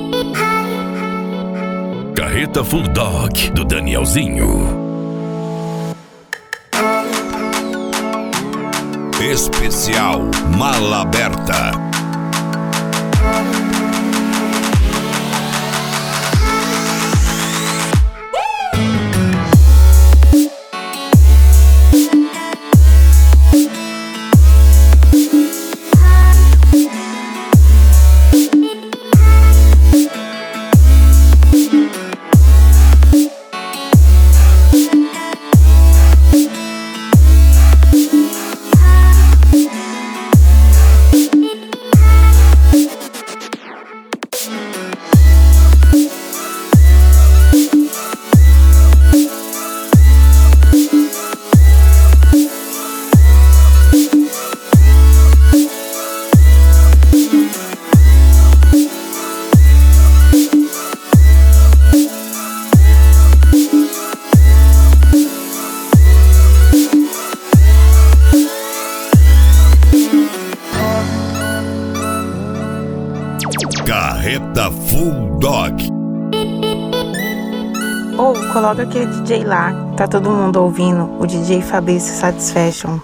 Carreta Full Dog, do Danielzinho. Especial Mala Aberta. Carreta Full Dog. Coloca aquele DJ lá, tá todo mundo ouvindo, o DJ Fabrício Satisfaction.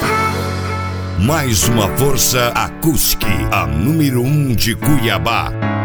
Mais uma força acústica, a número 1 de Cuiabá.